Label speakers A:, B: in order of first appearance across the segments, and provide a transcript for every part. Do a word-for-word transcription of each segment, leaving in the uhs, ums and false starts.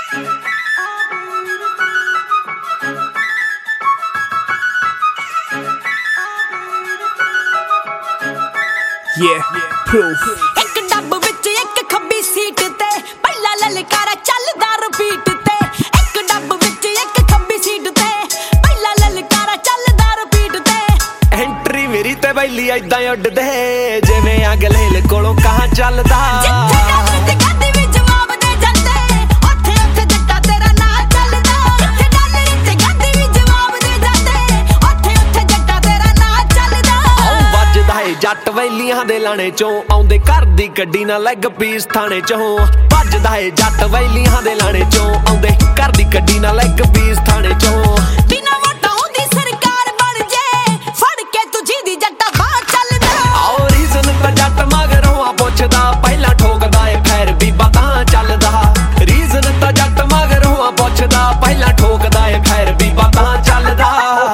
A: Yeah, proof.
B: ਇੱਕ ਡੱਬ ਵਿੱਚ ਇੱਕ ਖੱਬੀ ਸੀਟ ਤੇ ਪਹਿਲਾ ਲਲਕਾਰਾ ਚੱਲਦਾ ਰਿਪੀਟ ਤੇ ਇੱਕ ਡੱਬ ਵਿੱਚ ਇੱਕ ਖੱਬੀ ਸੀਟ ਤੇ ਪਹਿਲਾ ਲਲਕਾਰਾ ਚੱਲਦਾ ਰਿਪੀਟ ਤੇ
A: ਐਂਟਰੀ ਮੇਰੀ ਤੇ ਬੈਲੀ ਐਦਾਂ ਉੱਡਦੇ ਜਿਵੇਂ ਅਗਲੇ ਕੋਲੋਂ ਕਹਾਂ ਚੱਲਦਾ
B: ਜਿੱਥੇ ਡੱਬ ਤੇ ਗੱਦੀ ਵੀ ਜਵਾਬ ਦੇ ਜਾਂਦੇ ਉੱਥੇ ਉੱਥੇ ਜੱਟਾ ਤੇਰਾ ਨਾਂ ਚੱਲਦਾ ਜਿੱਥੇ ਡੱਬ ਤੇ ਗੱਦੀ ਵੀ ਜਵਾਬ ਦੇ ਜਾਂਦੇ ਉੱਥੇ ਉੱਥੇ ਜੱਟਾ ਤੇਰਾ ਨਾਂ ਚੱਲਦਾ
A: ਆਉ ਵੱਜਦਾ ਏ ਜੱਟ ਵੈਲੀਆਂ ਦੇ ਲਾਣੇ ਚੋਂ ਆਉਂਦੇ ਘਰ ਦੀ ਗੱਡੀ ਨਾਲ ਲੈਗ ਪੀਸ ਥਾਣੇ ਚੋਂ ਵੱਜਦਾ ਏ ਜੱਟ ਵੈਲੀਆਂ ਦੇ ਲਾਣੇ ਚੋਂ ਆਉਂਦੇ ਘਰ ਦੀ ਗੱਡੀ ਨਾਲ ਲੈਗ ਪੀਸ ਥਾਣੇ ਚੋਂ
B: ਬਿਨਾ ਵੋਟਾਂ ਦੀ ਸਰਕਾਰ ਬਣ ਜੇ ਫੜ ਕੇ ਤੁਝੀ ਦੀ ਜੱਟਾ ਬਾਹਰ ਚੱਲਦਾ
A: ਆਉ ਰੀਜ਼ਨ ਤਾਂ ਜੱਟ ਮਗਰੋਂ ਆ ਪੁੱਛਦਾ ਪਹਿਲਾਂ ਠੋਕਦਾ ਏ ਫੇਰ ਵੀ ਪਤਾ ਚੱਲਦਾ ਰੀਜ਼ਨ ਤਾਂ ਜੱਟ ਮਗਰੋਂ ਆ ਪੁੱਛਦਾ ਪਹਿਲਾਂ ਠੋਕਦਾ ਏ ਫੇਰ ਵੀ ਪਤਾ ਚੱਲਦਾ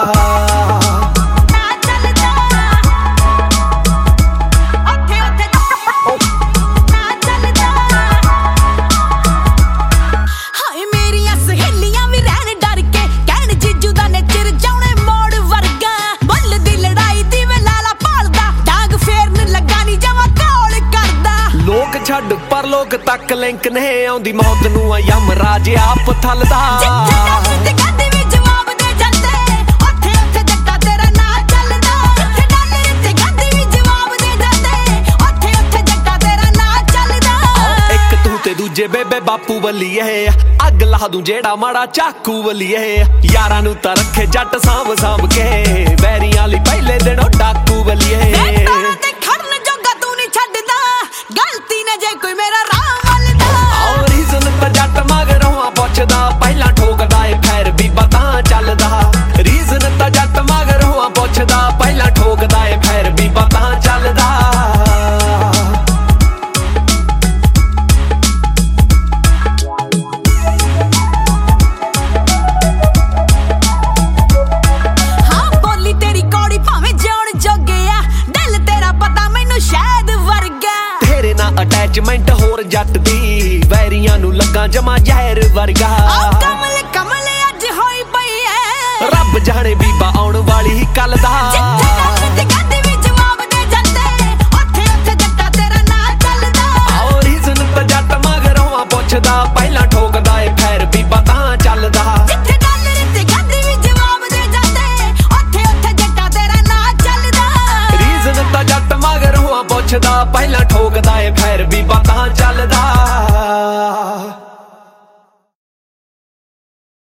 A: ਛੱਡ ਪਰ ਲੋਕ ਤੱਕ ਲਿੰਕ ਨੇ ਆਉਂਦੀ ਮੌਤ ਨੂੰ ਆ ਯਮਰਾਜ ਆਪ ਥਲਦਾ
B: ਜਿੱਥੇ ਡੱਬ ਤੇ ਗੱਦੀ ਵੀ ਜਵਾਬ ਦੇ ਜਾਂਦੇ ਉੱਥੇ ਉੱਥੇ ਜੱਟਾ ਤੇਰਾ ਨਾਂ ਚੱਲਦਾ ਜਿੱਥੇ ਡੱਬ ਤੇ ਗੱਦੀ ਵੀ ਜਵਾਬ ਦੇ ਜਾਂਦੇ ਉੱਥੇ ਉੱਥੇ ਜੱਟਾ ਤੇਰਾ ਨਾਂ ਚੱਲਦਾ
A: ਇੱਕ ਤੂੰ ਤੇ ਦੂਜੇ ਬੇਬੇ ਬਾਪੂ ਵੱਲੀਏ ਅੱਗ ਲਾ ਦੂੰ ਜਿਹੜਾ ਮਾੜਾ ਚਾਕੂ ਵੱਲੀਏ ਯਾਰਾਂ ਨੂੰ ਤਾਂ ਰੱਖੇ ਜੱਟ ਸਾਂਭ ਸਾਂਭ ਕੇ ਵੈਰੀਆਂ ਲਈ ਪਹਿਲੇ ਦਿਨੋਂ ਡਾਕੂ ਵੱਲੀਏ
B: ਕੋਈ ਮੇਰਾ ਰਾਹ ਵੱਲਦਾ
A: ਆਉ ਰੀਜ਼ਨ ਤਾਂ ਜੱਟ ਮਗਰੋਂ ਆ ਪੁੱਛਦਾ ਪਹਿਲਾਂ ਠੋਕਦਾ ਏ ਫੇਰ ਵੀ ਪਤਾ ਚੱਲਦਾ ਰੀਜ਼ਨ ਤਾਂ ਜੱਟ ਮਗਰੋਂ ਆ ਪੁੱਛਦਾ ਪਹਿਲਾਂ ਠੋਕਦਾ ਏ ਫੇਰ ਵੀ ਪਤਾ ਚੱਲਦਾ
B: ਹਾਂ ਬੋਲੀ ਤੇਰੀ ਕੌੜੀ ਭਾਵੇਂ ਜਿਉਣ ਜੋਗੇ ਆ ਦਿਲ ਤੇਰਾ ਪਤਾ ਮੈਨੂੰ ਸ਼ਾਇਦ ਵਰਗਾ
A: ਤੇਰੇ ਨਾਲ ਅਟੈਚਮੈਂਟ ਹੋਰ ਜੱਟ ਦੀ ਵੈਰੀਆਂ ਨੂੰ ਲੱਗਾ ਜਮਾ ਜ਼ਹਿਰ ਵਰਗਾ
B: ਆ ਕਮਲ ਕਮਲ ਅੱਜ ਹੋਈ ਪਈ ਐ
A: ਰੱਬ ਜਾਣੇ ਬੀਬਾ ਆਉਣ ਵਾਲੀ ਕੱਲ ਦਾ
B: ਜਿੱਥੇ ਡੱਬ ਤੇ ਗੱਦੀ ਵੀ ਜਵਾਬ ਦੇ ਜਾਂਦੇ ਉੱਥੇ ਉੱਥੇ ਜੱਟਾ ਤੇਰਾ ਨਾਂ ਚੱਲਦਾ
A: ਆਉ ਰੀਜ਼ਨ ਤਾਂ ਜੱਟ ਮਗਰੋਂ ਆ ਪੁੱਛਦਾ ਪਹਿਲਾਂ ਠੋਕਦਾ ਏ ਫੇਰ ਵੀ ਪਤਾ ਚੱਲਦਾ
B: ਜਿੱਥੇ ਡੱਬ ਤੇ ਗੱਦੀ ਵੀ ਜਵਾਬ ਦੇ ਜਾਂਦੇ ਉੱਥੇ ਉੱਥੇ ਜੱਟਾ ਤੇਰਾ ਨਾਂ ਚੱਲਦਾ
A: ਰੀਜ਼ਨ ਤਾਂ ਜੱਟ ਮਗਰੋਂ ਆ ਪੁੱਛਦਾ ਪਹਿਲਾਂ ਠੋਕਦਾ ਏ ਫੇਰ ਵੀ ਪਤਾ ਚੱਲਦਾ